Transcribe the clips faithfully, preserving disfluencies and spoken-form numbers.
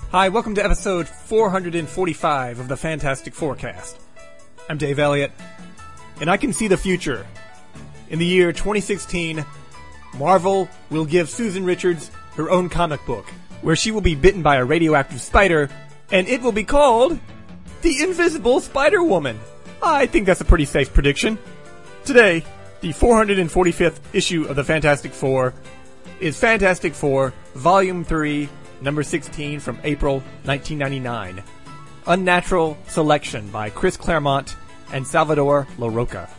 Hi, welcome to episode four hundred forty-five of the Fantastic Forecast. I'm Dave Elliott, and I can see the future. In the year twenty sixteen, Marvel will give Susan Richards her own comic book, where she will be bitten by a radioactive spider, and it will be called The Invisible Spider-Woman. I think that's a pretty safe prediction. Today, the four hundred forty-fifth issue of the Fantastic Four is Fantastic Four, Volume three, Number sixteen from April nineteen ninety-nine. Unnatural Selection by Chris Claremont and Salvador Larroca.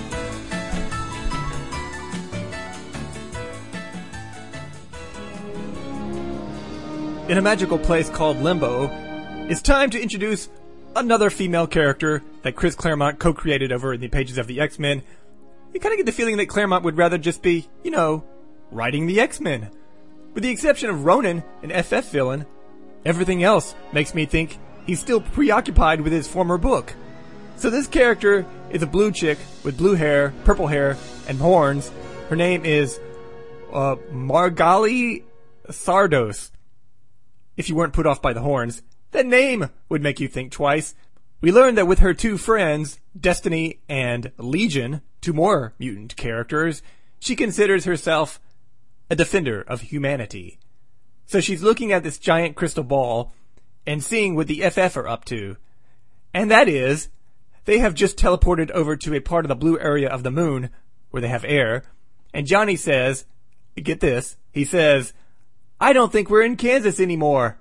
In a magical place called Limbo, it's time to introduce another female character that Chris Claremont co-created over in the pages of the X-Men. You kind of get the feeling that Claremont would rather just be, you know, writing the X-Men. With the exception of Ronan, an F F villain, everything else makes me think he's still preoccupied with his former book. So this character is a blue chick with blue hair, purple hair, and horns. Her name is uh, Margali Sardos. If you weren't put off by the horns, that name would make you think twice. We learned that with her two friends, Destiny and Legion, two more mutant characters, she considers herself a defender of humanity. So she's looking at this giant crystal ball and seeing what the F F are up to. And that is, they have just teleported over to a part of the blue area of the moon where they have air. And Johnny says, get this, he says, I don't think we're in Kansas anymore.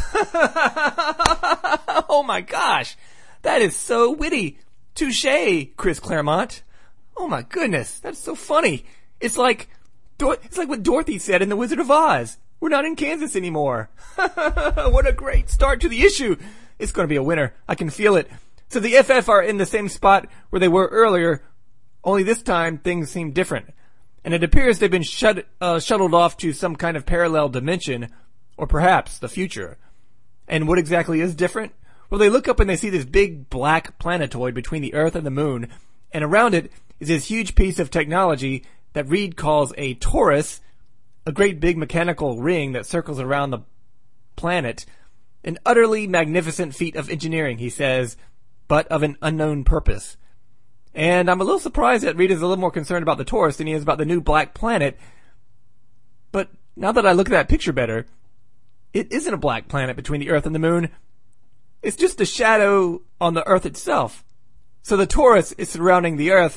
Oh my gosh, that is so witty. Touché, Chris Claremont. Oh my goodness, that's so funny. It's like, It's like what Dorothy said in The Wizard of Oz. We're not in Kansas anymore. What a great start to the issue. It's going to be a winner. I can feel it. So the F F are in the same spot where they were earlier, only this time things seem different. And it appears they've been shut, uh, shuttled off to some kind of parallel dimension, or perhaps the future. And what exactly is different? Well, they look up and they see this big black planetoid between the Earth and the Moon, and around it is this huge piece of technology that Reed calls a torus, a great big mechanical ring that circles around the planet. An utterly magnificent feat of engineering, he says, but of an unknown purpose. And I'm a little surprised that Reed is a little more concerned about the torus than he is about the new black planet. But now that I look at that picture better, it isn't a black planet between the Earth and the Moon. It's just a shadow on the Earth itself. So the torus is surrounding the Earth,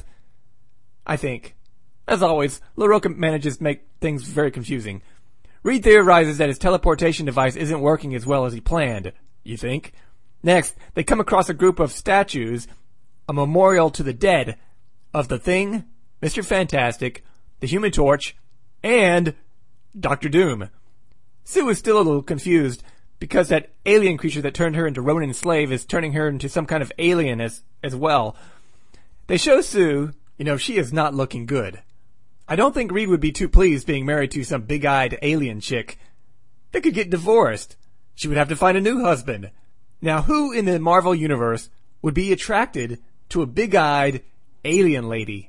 I think. As always, Larroca manages to make things very confusing. Reed theorizes that his teleportation device isn't working as well as he planned, you think? Next, they come across a group of statues, a memorial to the dead, of the Thing, Mister Fantastic, the Human Torch, and Doctor Doom. Sue is still a little confused, because that alien creature that turned her into Ronan's slave is turning her into some kind of alien as, as well. They show Sue, you know, she is not looking good. I don't think Reed would be too pleased being married to some big-eyed alien chick. They could get divorced. She would have to find a new husband. Now, who in the Marvel Universe would be attracted to a big-eyed alien lady?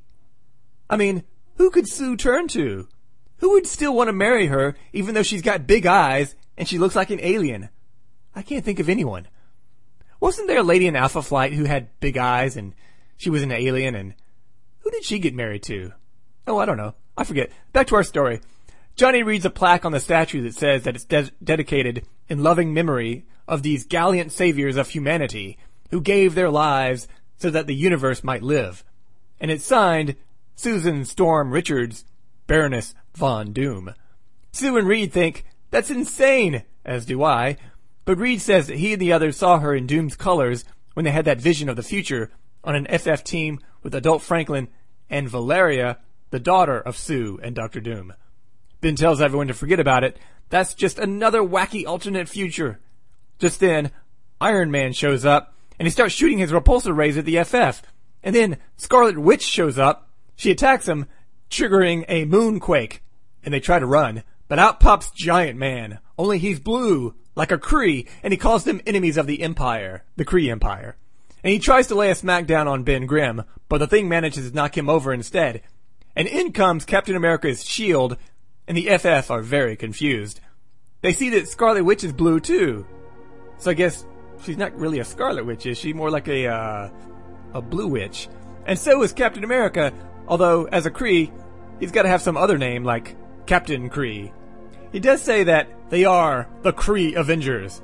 I mean, who could Sue turn to? Who would still want to marry her even though she's got big eyes and she looks like an alien? I can't think of anyone. Wasn't there a lady in Alpha Flight who had big eyes and she was an alien, and who did she get married to? Oh, I don't know. I forget. Back to our story. Johnny reads a plaque on the statue that says that it's de- dedicated in loving memory of these gallant saviors of humanity who gave their lives so that the universe might live. And it's signed Susan Storm Richards, Baroness Von Doom. Sue and Reed think that's insane, as do I, but Reed says that he and the others saw her in Doom's colors when they had that vision of the future on an F F team with Adult Franklin and Valeria, the daughter of Sue and Doctor Doom. Ben tells everyone to forget about it. That's just another wacky alternate future. Just then, Iron Man shows up, and he starts shooting his repulsor rays at the F F. And then Scarlet Witch shows up. She attacks him, triggering a moonquake. And they try to run. But out pops Giant Man. Only he's blue, like a Kree, and he calls them enemies of the Empire. The Kree Empire. And he tries to lay a smackdown on Ben Grimm, but the Thing manages to knock him over instead. And in comes Captain America's shield, and the F F are very confused. They see that Scarlet Witch is blue too. So I guess she's not really a Scarlet Witch, is she? More like a, uh, a Blue Witch. And so is Captain America, although, as a Kree, he's gotta have some other name, like Captain Kree. He does say that they are the Kree Avengers.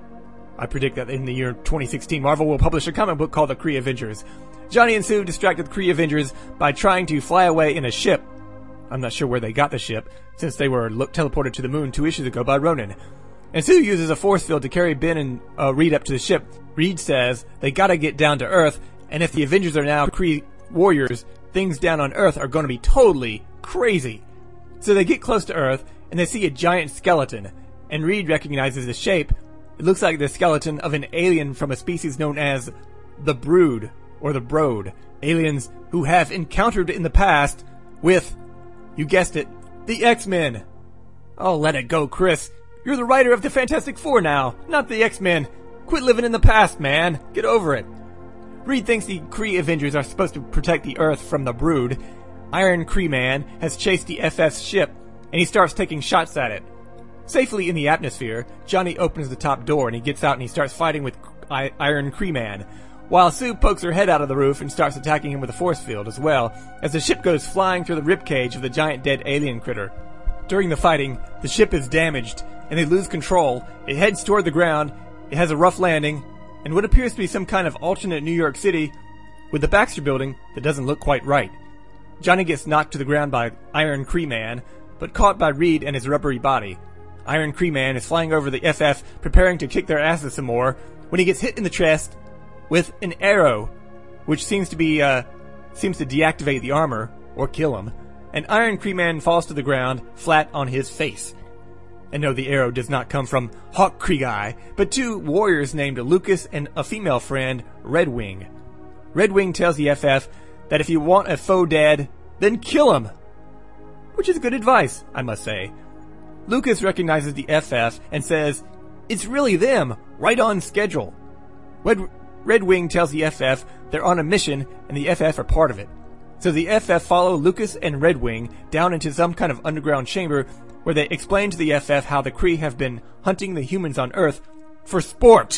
I predict that in the year twenty sixteen, Marvel will publish a comic book called the Kree Avengers. Johnny and Sue distracted the Kree Avengers by trying to fly away in a ship. I'm not sure where they got the ship, since they were lo- teleported to the moon two issues ago by Ronan. And Sue uses a force field to carry Ben and uh, Reed up to the ship. Reed says they gotta get down to Earth, and if the Avengers are now Kree warriors, things down on Earth are gonna be totally crazy. So they get close to Earth, and they see a giant skeleton, and Reed recognizes the shape. It looks like the skeleton of an alien from a species known as the Brood, or the Brood. Aliens who have encountered in the past with, you guessed it, the X-Men. Oh, let it go, Chris. You're the writer of the Fantastic Four now, not the X-Men. Quit living in the past, man. Get over it. Reed thinks the Kree Avengers are supposed to protect the Earth from the Brood. Iron Kree Man has chased the F F's ship, and he starts taking shots at it. Safely in the atmosphere, Johnny opens the top door and he gets out and he starts fighting with I- Iron Kree Man, while Sue pokes her head out of the roof and starts attacking him with a force field as well, as the ship goes flying through the ribcage of the giant dead alien critter. During the fighting, the ship is damaged, and they lose control. It heads toward the ground, it has a rough landing, and what appears to be some kind of alternate New York City, with the Baxter Building that doesn't look quite right. Johnny gets knocked to the ground by Iron Kree Man, but caught by Reed and his rubbery body. Iron Kree Man is flying over the F F, preparing to kick their asses some more, when he gets hit in the chest with an arrow, which seems to be, uh, seems to deactivate the armor, or kill him, and Iron Kree Man falls to the ground, flat on his face. And no, the arrow does not come from Hawk Kriegai, but two warriors named Lucas and a female friend, Redwing. Redwing tells the F F that if you want a foe dead, then kill him. Which is good advice, I must say. Lucas recognizes the F F and says, it's really them, right on schedule. Red, Redwing tells the F F they're on a mission and the F F are part of it. So the F F follow Lucas and Redwing down into some kind of underground chamber where they explain to the F F how the Kree have been hunting the humans on Earth for sport.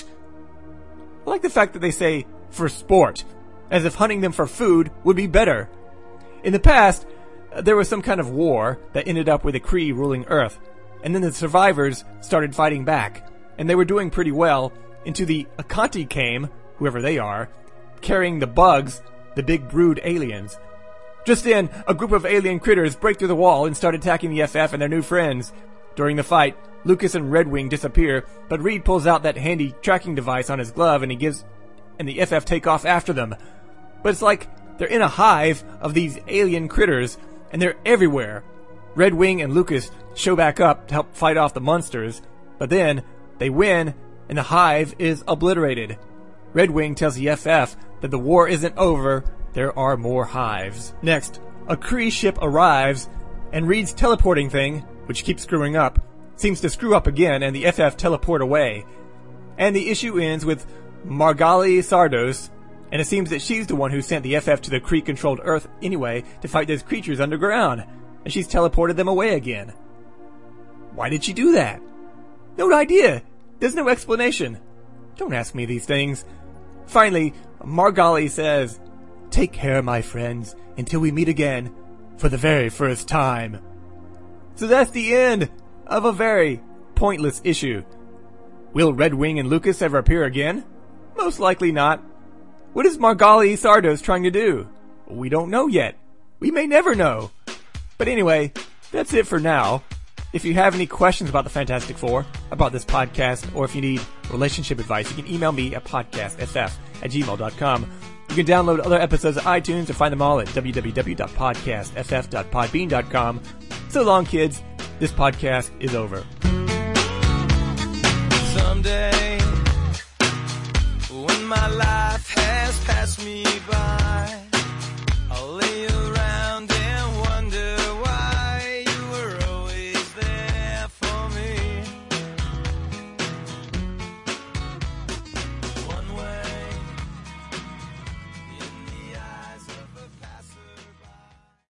I like the fact that they say, for sport, as if hunting them for food would be better. In the past, there was some kind of war that ended up with the Kree ruling Earth, and then the survivors started fighting back, and they were doing pretty well until the Akanti came, whoever they are, carrying the bugs, the big brood aliens. Just then, a group of alien critters break through the wall and start attacking the F F and their new friends. During the fight, Lucas and Redwing disappear, but Reed pulls out that handy tracking device on his glove and he gives, and the F F take off after them. But it's like they're in a hive of these alien critters, and they're everywhere. Redwing and Lucas show back up to help fight off the monsters, but then they win, and the hive is obliterated. Redwing tells the F F that the war isn't over, there are more hives. Next, a Kree ship arrives, and Reed's teleporting thing, which keeps screwing up, seems to screw up again, and the F F teleport away. And the issue ends with Margali Sardos, and it seems that she's the one who sent the F F to the Kree-controlled Earth anyway to fight those creatures underground, and she's teleported them away again. Why did she do that? No idea. There's no explanation. Don't ask me these things. Finally, Margali says, "Take care, my friends, until we meet again, for the very first time." So that's the end of a very pointless issue. Will Redwing and Lucas ever appear again? Most likely not. What is Margali Sardos trying to do? We don't know yet. We may never know. But anyway, that's it for now. If you have any questions about the Fantastic Four, about this podcast, or if you need relationship advice, you can email me at podcastff at gmail dot com. You can download other episodes at iTunes or find them all at w w w dot podcast f f dot podbean dot com. So long, kids. This podcast is over. Someday, when my life has passed me by,